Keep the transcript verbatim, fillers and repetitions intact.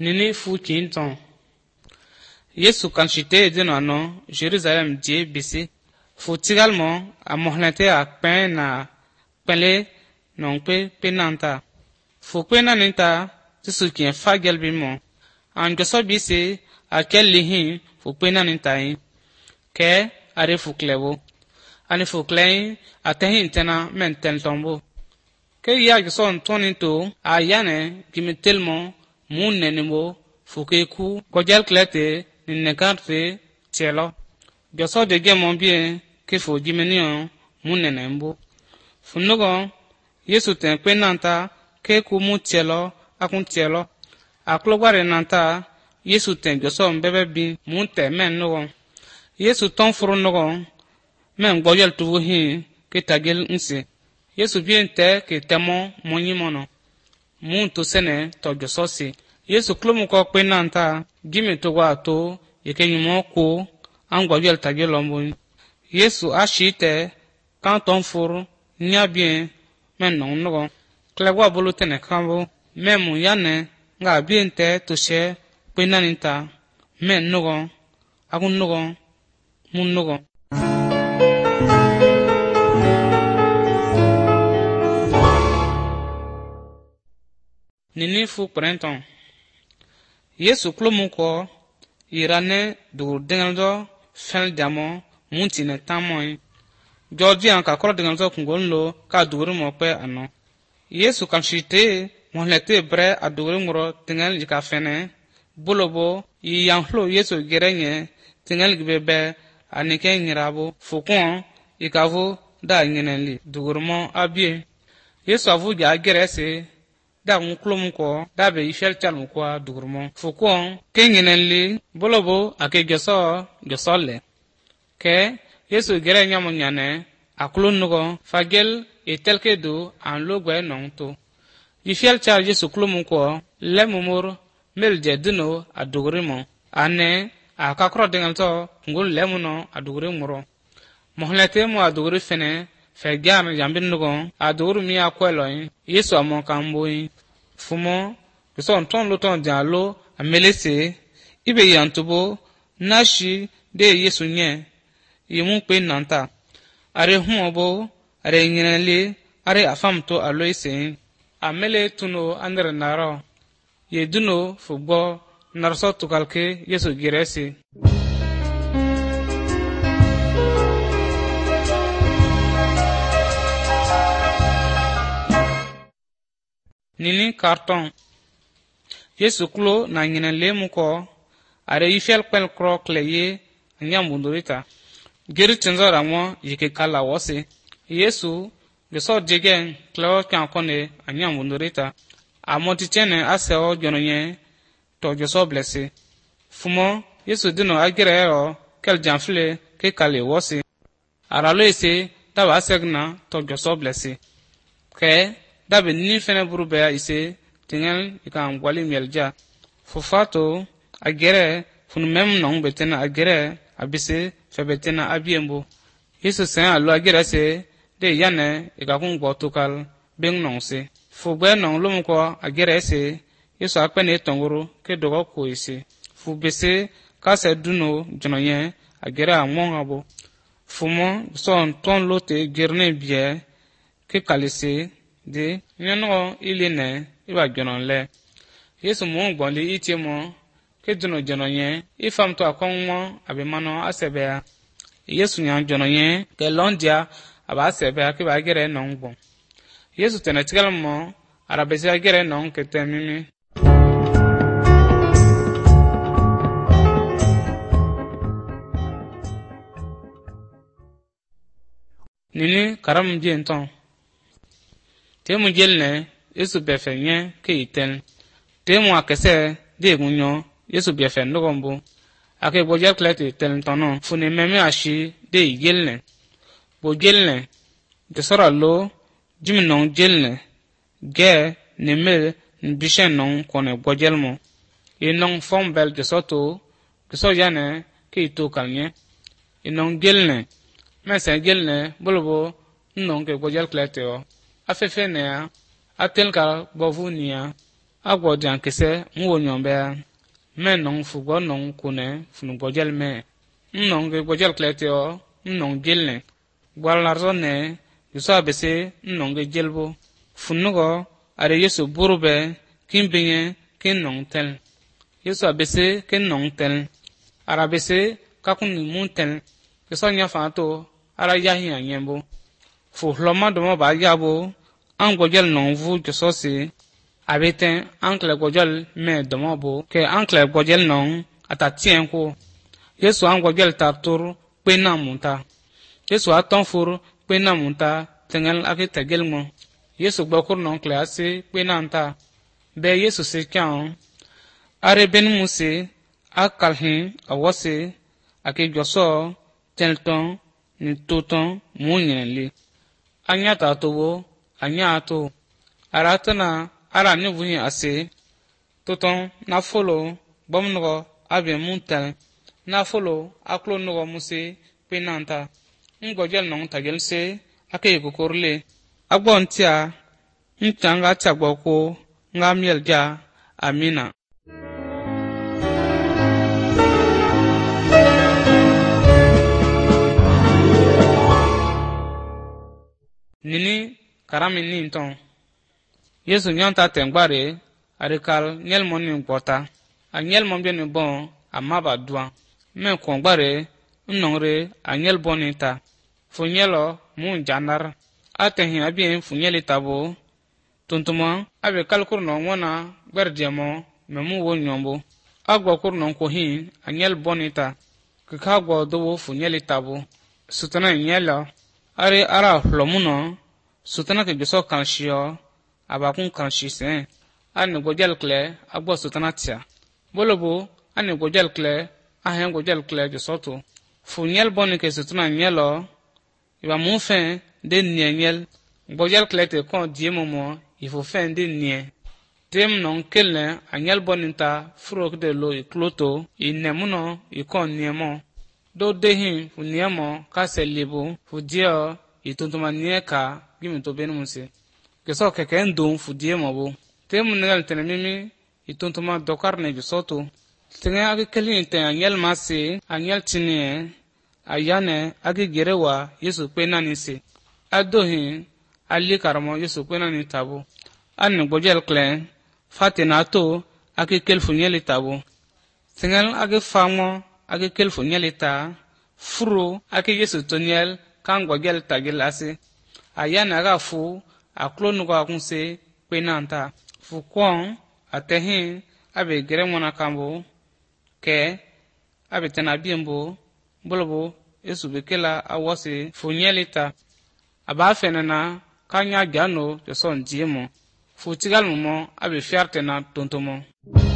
nini fu kinton Yesu kan chite dino no Jerusalem die bisi fu tigalmo a mohlete a pen na pele non pe penanta fu penanita tisu kien fagel bimo an goso bisi a kellihin fu penanita yi ke are fu klevo ani fu klein atahin tena men tel tombo ke ya gson toninto a yane gimitelmo mun nenimo fu ke ku kojal klete ni nekarte tielo goso de gemon bien ke fu jimenion mun nenembo fu nogo Yesu ten penanta ke ku mu tielo akun tielo aklogware nanta Yesu ten goso mbebe bi mun te men nogo Yesu ton furu nogo men gboyel tuvu hin ke tagel nsi Yesu bien te ke temo monyimono mun to sene to goso si Yesu klomu ko penanta gimi to wa to yeke nyimo ko an gboyel tagel ombo Yesu ashite kan ton furu nya bien men non nogo klagwa bolu tene kambo memu yane nga bien te to she penanita men nogo akun nogo mun nogo nini fu prenton Yesu klomu ko irane dur dengaldo fel damo muntine tamoy George an ka kro dengaldo kungollo ka duru mo pe ano Yesu kan chite mohlete bre aduru ngoro tengal jika fene bolobo yi yanhlo Yesu gerenye tengal gibebe anike ngirabo fukon ikavo da ngenenli dugurmo abie Yesu avu ja gerese da nklum ko da be ifel chalmu ko dugurmo fukon kengenenli bolobo ake geso gesole ke Yesu gerenya munyane aklun nugo fagel etelke do an logwe nonto ifel chal Yesu klum ko lemumur melje dino adugurimo ane akakro dengalto ngul lemuno adugure muro mohlete mo adugure fene fe gam jambin nugo aduguru mi akweloi Yesu amon kamboyi fumo bison ton luton jalo amelese ibe yantubo nashi de Yesu nye yimu pe nanta are huobo are nginali are afamto aloise amele tuno andre naro yeduno fugbo narso tukalke Yesu giresi nini karton Yesu klo na ngina lemu ko are ifel pel kro kleye nyam bundurita geri tenzora mo yike kala wose Yesu geso jegen klo kan kone anyam bundurita amoti chene aseo jononye to geso blesse fumo Yesu dino agirero kel janfle ke kale wose aralo ese taba segna to geso blesse ke dabe ni fene burube ise tingel ikam gwali melja fufato agere funu mem non betena agere abise febetena abiembo Yesu sen alu agere se de yane ikakun gbotukal beng non se fugbe non lumu ko agere se Yesu akpene tonguru ke dogo ko ise fubese kase duno jonoye agere amon abo fumo son ton lote gerne bie ke kalise de nyono iline iba jononle Yesu mo gbonli itimo ke duno jononye ifam to akonmo abemano asebea Yesu nyan jononye ke londia aba asebea ke ba gere nongbo Yesu tenetigalmo arabese gere non ke temimi nini karam jenton temu jelne Yesu befenye ke iten temu akese de gunyo Yesu befen nogombo ake bojel klete tel tono fune meme ashi de gelne bo gelne de sora lo jimnon jelne ge nemel bishen non kone bojelmo e non fombel de soto ke so yane ke ito kalnye e non gelne mese gelne bolobo non ke bojel klete o afefe ne a atel ka bovu nia agwo dian kese mu nyombe men non fu go non kune fu no gojel me non ge gojel kleteo non gelne gwal larzone yusa bese non ge jelbo fu nugo are yesu burube kimbinye kin non tel yusa bese kin non tel ara bese kakun ni mun tel keso nya fa to ara yahi anyembo fu hloma do ba yabo an gojel non vu keso se abeten ankle gojel me domobo ke ankle gojel non ata tien ko yesu an gojel tartur pena munta yesu aton fur pena munta tengel ake tegel mo yesu gbokur non classe pena anta be yesu se kan are ben musi akalhin awose ake joso telton ni toton munyenli anya ta tobo anya to aratana ara ni vuhi ase toton na follow bomno abe muntal na follow aklo no musi penanta ngojel non tagel se ake kokorle agbontia ntanga chagboko ngamielja amina. Nini karami ni nton yesu nyanta tengbare arikal nyel moni gbota anyel mon bien bon amaba dua men kongbare nnongre anyel bonita funyelo mun janar atehin abien funyeli tabo tuntuma abe kalkur no wona gberdemo memu wo nyombo agbo kur non ko hin anyel bonita ka gbo do funyeli tabo sutana nyela are ara hlomuno sutana ke biso kanshio abakun kanshi sen ane gojel kle agbo sutana tia bolobo ane gojel kle ahen gojel kle de soto funyel bonike sutana nyelo iba mun fin de niel gojel kle te kon diemomo il faut fin de nie tem non kelle anyel boninta frok de lo ikloto inemuno ikon niemo do dehin fu niemo ka selibo fu dio ituntuma nieka gimi to benumse keso keke ndum fu diemo bo tem negal tenemimi ituntuma dokar ne bisoto tenga agi kelin te anyel masi anyel tinie ayane agi gerewa yesu penani se adohin ali karamo yesu penani tabo an gojel klen fatina to agi kelfu nyeli tabo tengal agi famo agi kelfu nyeli ta furo agi yesu toniel kan gojel tagil ase ayane aga fu aklonu ko akunse penanta fu kwon atehin abe gere mona kambo ke abe tena biembo bolobo yesu bekela awose funyelita aba fenana kanya gano de son diemo fu tigal mo abe fiarte na tontomo.